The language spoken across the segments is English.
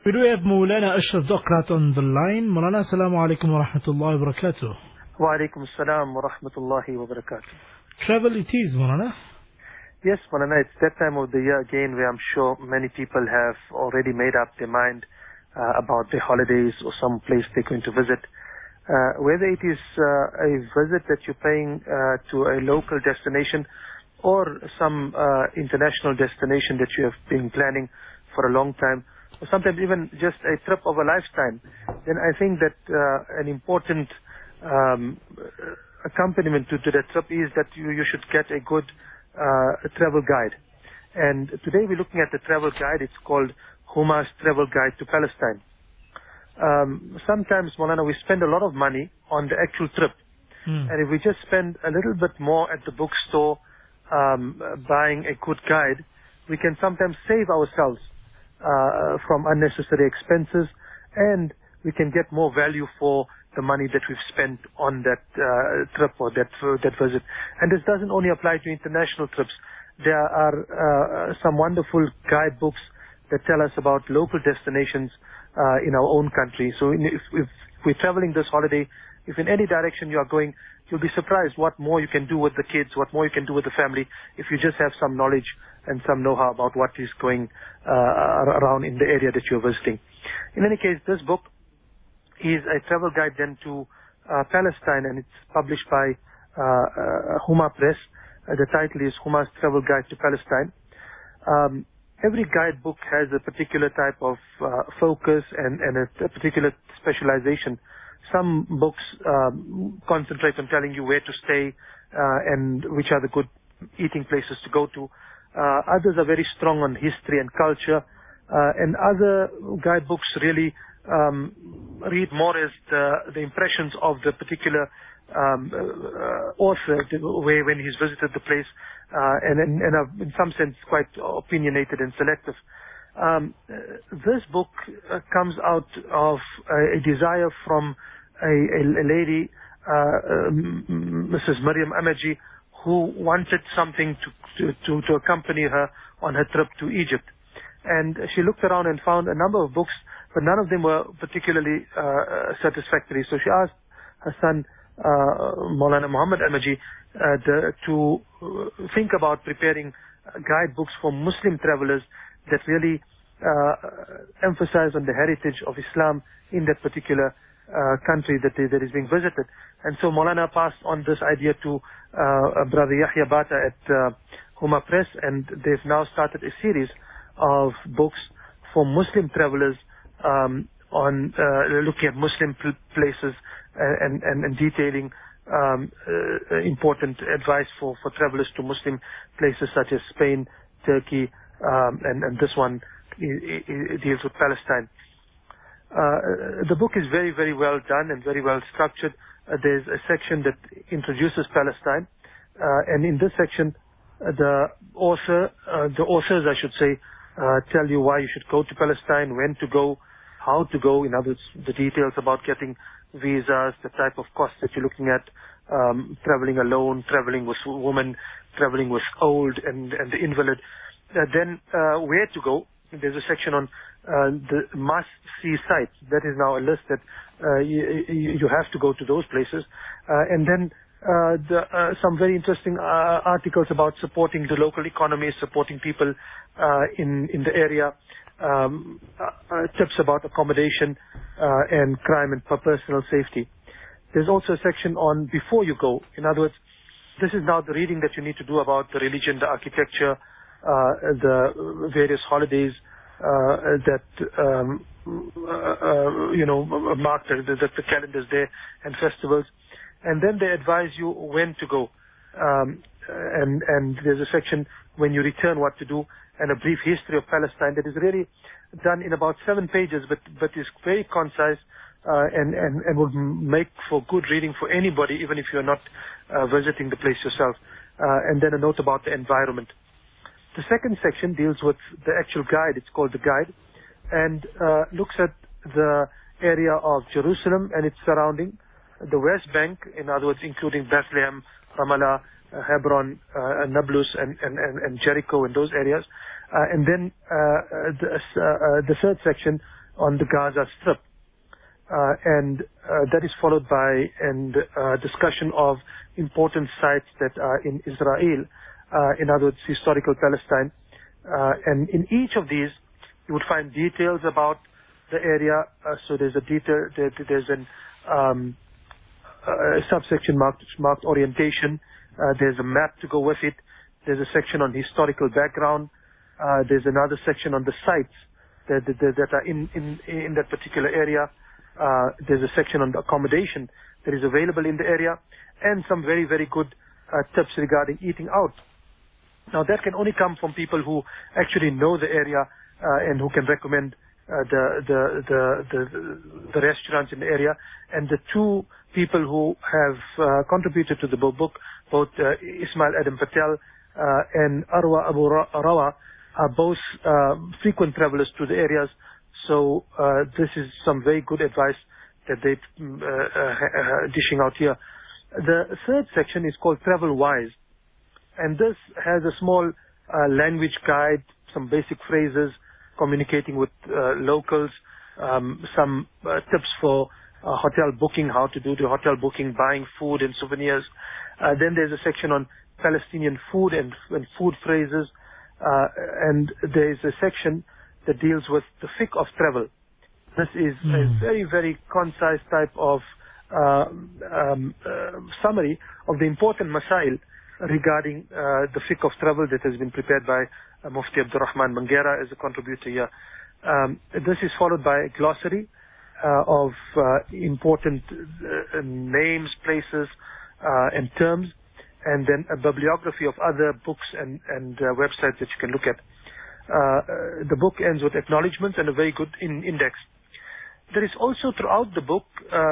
We do have Maulana Ashraf Dokrat on the line. Maulana, assalamu alaikum wa rahmatullahi wa barakatuh. Wa alaikum assalam wa rahmatullahi wa barakatuh. Travel it is, Maulana. Yes, Maulana, it's that time of the year again where I'm sure many people have already made up their mind about their holidays or some place they're going to visit. Whether it is a visit that you're paying to a local destination or some international destination that you have been planning for a long time, or sometimes even just a trip of a lifetime, then I think that an important accompaniment to that trip is that you should get a good travel guide. And today we're looking at the travel guide. It's called Huma's Travel Guide to Palestine. Sometimes, Maulana, we spend a lot of money on the actual trip. And if we just spend a little bit more at the bookstore buying a good guide, we can sometimes save ourselves from unnecessary expenses, and we can get more value for the money that we've spent on that trip or that visit. And this doesn't only apply to international trips. There are some wonderful guidebooks that tell us about local destinations in our own country. So if we're traveling this holiday, if in any direction you are going, you'll be surprised what more you can do with the kids, what more you can do with the family, if you just have some knowledge and some know-how about what is going around in the area that you're visiting. In any case, this book is a travel guide then to Palestine, and it's published by Huma Press. The title is Huma's Travel Guide to Palestine. Every guidebook has a particular type of focus and a particular specialization. Some books concentrate on telling you where to stay and which are the good eating places to go to. Others are very strong on history and culture. And other guidebooks really read more as the impressions of the particular author when he's visited the place, and in some sense quite opinionated and selective. This book comes out of a desire from a lady, Mrs. Maryam Amaji, who wanted something to accompany her on her trip to Egypt. And she looked around and found a number of books, but none of them were particularly satisfactory. So she asked her son, Maulana Muhammad Amaji, to think about preparing guidebooks for Muslim travelers that really emphasize on the heritage of Islam in that particular country that is being visited. And so Maulana passed on this idea to Brother Yahya Bata at Huma Press, and they've now started a series of books for Muslim travelers on looking at Muslim places and detailing important advice for travelers to Muslim places such as Spain, Turkey, and this one deals with Palestine. The book is very, very well done and very well structured. There's a section that introduces Palestine, and in this section, the authors, I should say, tell you why you should go to Palestine, when to go, how to go. In other words, the details about getting visas, the type of costs that you're looking at, traveling alone, traveling with women, traveling with old and the invalid. Then where to go. There's a section on the must-see sites. That is now a list that you have to go to those places. And then some very interesting articles about supporting the local economy, supporting people in the area, tips about accommodation and crime and personal safety. There's also a section on before you go. In other words, this is now the reading that you need to do about the religion, the architecture, the various holidays that mark the calendars there, and festivals. And then they advise you when to go. And there's a section when you return what to do, and a brief history of Palestine that is really done in about 7 pages, but is very concise and would make for good reading for anybody, even if you're not visiting the place yourself. And then a note about the environment. The second section deals with the actual guide. It's called the guide, and looks at the area of Jerusalem and its surrounding, the West Bank, in other words, including Bethlehem, Ramallah, Hebron, Nablus, and Jericho, and those areas. And then the third section on the Gaza Strip. And that is followed by a discussion of important sites that are in Israel, in other words, historical Palestine. And in each of these, you would find details about the area. So there's there's a subsection marked orientation. There's a map to go with it. There's a section on historical background. There's another section on the sites that are in that particular area. There's a section on the accommodation that is available in the area, and some very, very good tips regarding eating out. Now, that can only come from people who actually know the area and who can recommend the restaurants in the area. And the two people who have contributed to the book, both Ismail Adam Patel and Arwa Abu Rawa, are both frequent travelers to the areas. So this is some very good advice that they're dishing out here. The third section is called Travel Wise, and this has a small language guide, some basic phrases, communicating with locals, some tips for hotel booking, how to do the hotel booking, buying food and souvenirs. Then there's a section on Palestinian food and food phrases, and there's a section that deals with the fiqh of travel. This is a very, very concise type of summary of the important masail regarding the fiqh of travel that has been prepared by Mufti Abdurrahman Mangera as a contributor here. This is followed by a glossary of important names, places, and terms, and then a bibliography of other books and websites that you can look at. The book ends with acknowledgements and a very good index. There is also throughout the book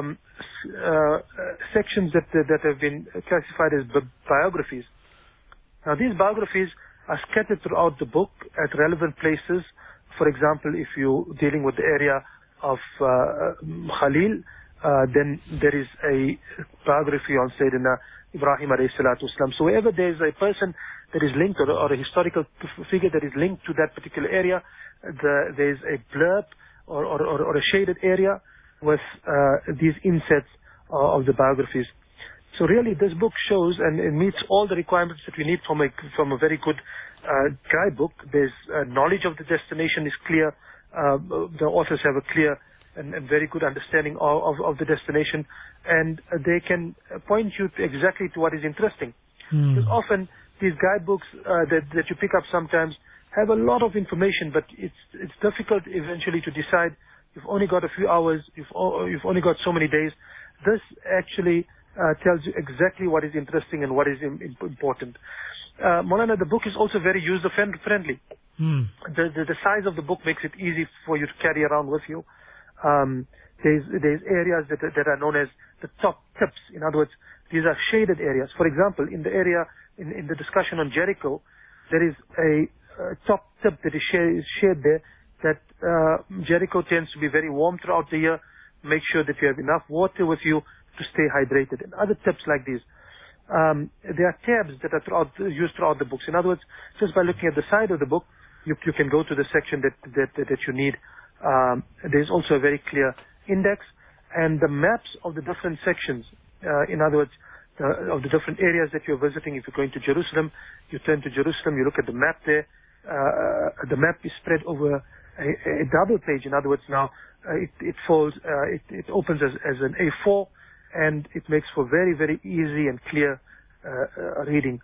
sections that have been classified as biographies. Now, these biographies are scattered throughout the book at relevant places. For example, if you're dealing with the area of Khalil, then there is a biography on Sayyidina Ibrahim alayhi salatu wasalam. So wherever there's a person that is linked or a historical figure that is linked to that particular area, there's a blurb or a shaded area with these insets of the biographies. So really, this book shows and it meets all the requirements that we need from a very good guidebook. There's knowledge of the destination is clear. The authors have a clear and very good understanding of the destination, and they can point you exactly to what is interesting. Because often these guidebooks that you pick up sometimes have a lot of information, but it's difficult eventually to decide. You've only got a few hours. You've only got so many days. This actually tells you exactly what is interesting and what is important. Maulana, the book is also very user-friendly. The size of the book makes it easy for you to carry around with you. There's areas that are known as the top tips. In other words, these are shaded areas. For example, in the area, in the discussion on Jericho, there is a top tip that is shared there that Jericho tends to be very warm throughout the year. Make sure that you have enough water with you to stay hydrated, and other tips like these. There are tabs that are used throughout the books. In other words, just by looking at the side of the book, you can go to the section that you need. There's also a very clear index, and the maps of the different sections. In other words, of the different areas that you're visiting. If you're going to Jerusalem, you turn to Jerusalem, you look at the map there. The map is spread over a double page. In other words, now it folds, it opens as an A4, and it makes for very, very easy and clear reading.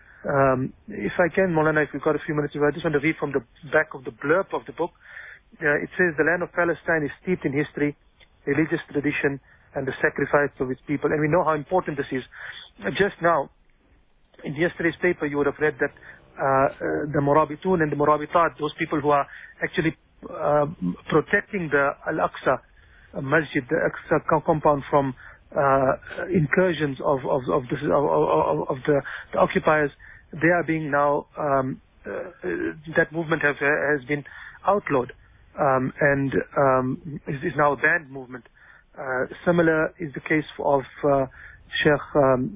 If I can, Maulana, if we've got a few minutes, I just want to read from the back of the blurb of the book. It says, the land of Palestine is steeped in history, religious tradition, and the sacrifice of its people. And we know how important this is. Just now, in yesterday's paper, you would have read that the Murabitun and the Murabitat, those people who are actually protecting the Al-Aqsa Masjid, the Aqsa compound from incursions of the occupiers, they are being now, that movement has been outlawed and is now a banned movement. Similar is the case of Sheikh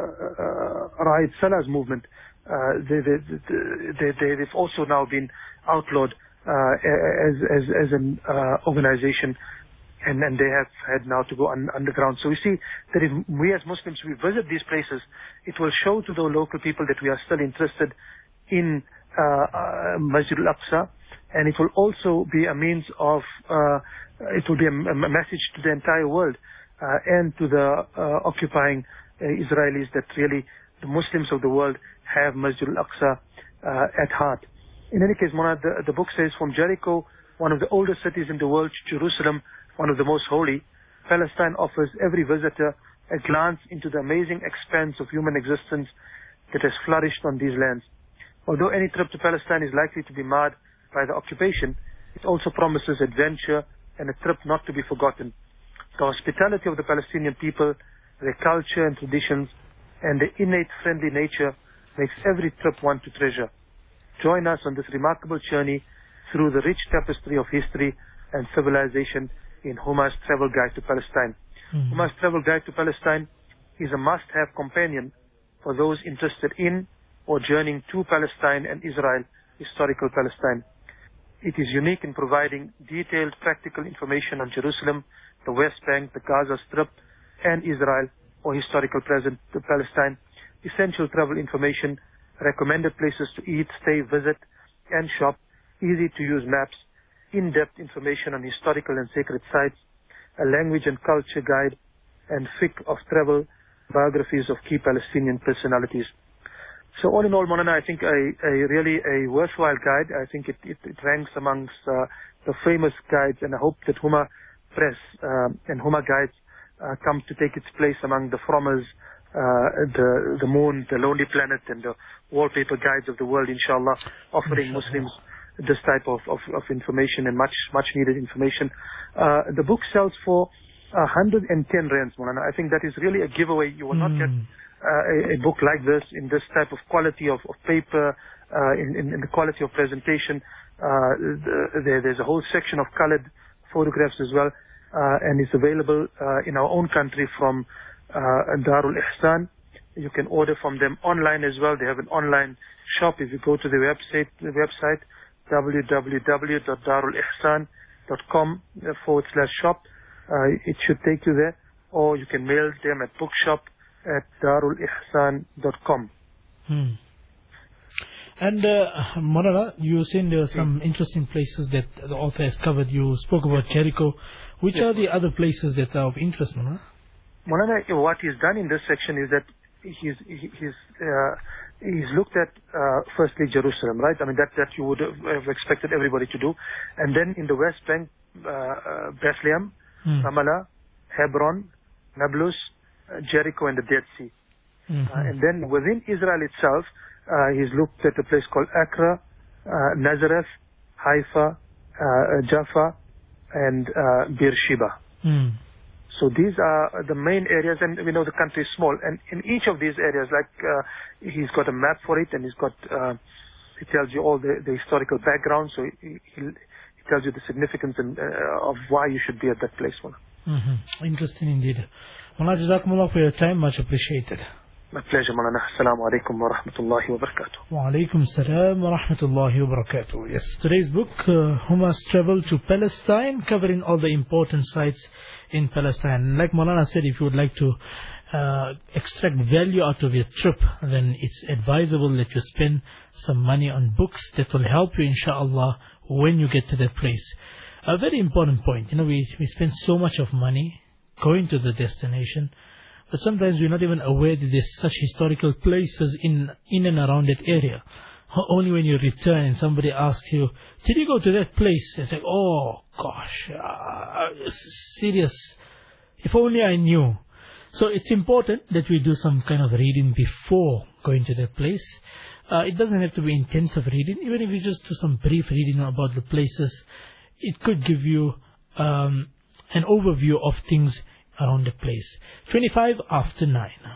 Raed Salah's movement. They've also now been outlawed as an organization, and they have had now to go underground. So we see that if we as Muslims, we visit these places, it will show to the local people that we are still interested in Masjid al-Aqsa, and it will also be a means of, it will be a message to the entire world and to the occupying Israelis that really the Muslims of the world have Masjid al-Aqsa at heart. In any case, Mona, the book says, from Jericho, one of the oldest cities in the world, to Jerusalem, one of the most holy, Palestine offers every visitor a glance into the amazing expanse of human existence that has flourished on these lands. Although any trip to Palestine is likely to be marred by the occupation, it also promises adventure and a trip not to be forgotten. The hospitality of the Palestinian people, their culture and traditions, and their innate friendly nature makes every trip one to treasure. Join us on this remarkable journey through the rich tapestry of history and civilization in Huma's Travel Guide to Palestine. Huma's Travel Guide to Palestine is a must-have companion for those interested in or journeying to Palestine and Israel, historical Palestine. It is unique in providing detailed practical information on Jerusalem, the West Bank, the Gaza Strip, and Israel, or historical present Palestine, essential travel information, recommended places to eat, stay, visit, and shop, easy-to-use maps, in-depth information on historical and sacred sites, a language and culture guide, and fiqh of travel, biographies of key Palestinian personalities. So all in all, Monana, I think really a worthwhile guide. I think it ranks amongst the famous guides, and I hope that Huma Press and Huma Guides come to take its place among the Frommers, the Moon, the Lonely Planet, and the Wallpaper Guides of the world, inshallah, offering Muslims this type of information and much needed information. The book sells for 110 rands, Mulana. I think that is really a giveaway. You will not get a book like this in this type of quality of paper, in the quality of presentation. There's a whole section of colored photographs as well, and it's available in our own country from Darul Ihsan. You can order from them online as well. They have an online shop. If you go to the website www.darulihsan.com/shop, it should take you there, or you can mail them at bookshop@darulihsan.com. And Monana, you were saying there are some interesting places that the author has covered. You spoke about Jericho. Which are the other places that are of interest, Monana? Monana, what he's done in this section is that he's looked at firstly Jerusalem, right? I mean that you would have expected everybody to do, and then in the West Bank, Bethlehem, Ramallah, Hebron, Nablus, Jericho, and the Dead Sea. And then within Israel itself, he's looked at a place called Accra, Nazareth, Haifa, Jaffa, and Beersheba. So these are the main areas, and we know the country is small. And in each of these areas, like he's got a map for it, and he tells you all the historical background. So he tells you the significance of why you should be at that place. Interesting indeed. Mullah, Jazakumullah for your time, much appreciated. My pleasure, Maulana. Assalamu alaikum wa rahmatullahi wa barakatuh. Wa alaikum salam wa rahmatullahi wa barakatuh. Yes, today's book, Huma's Travel to Palestine, covering all the important sites in Palestine. Like Maulana said, if you would like to extract value out of your trip, then it's advisable that you spend some money on books that will help you, inshallah, when you get to that place. A very important point, we spend so much of money going to the destination, but sometimes we're not even aware that there's such historical places in and around that area. Only when you return and somebody asks you, did you go to that place? It's like, oh gosh, serious. If only I knew. So it's important that we do some kind of reading before going to that place. It doesn't have to be intensive reading. Even if you just do some brief reading about the places, it could give you an overview of things around the place. 25 after 9.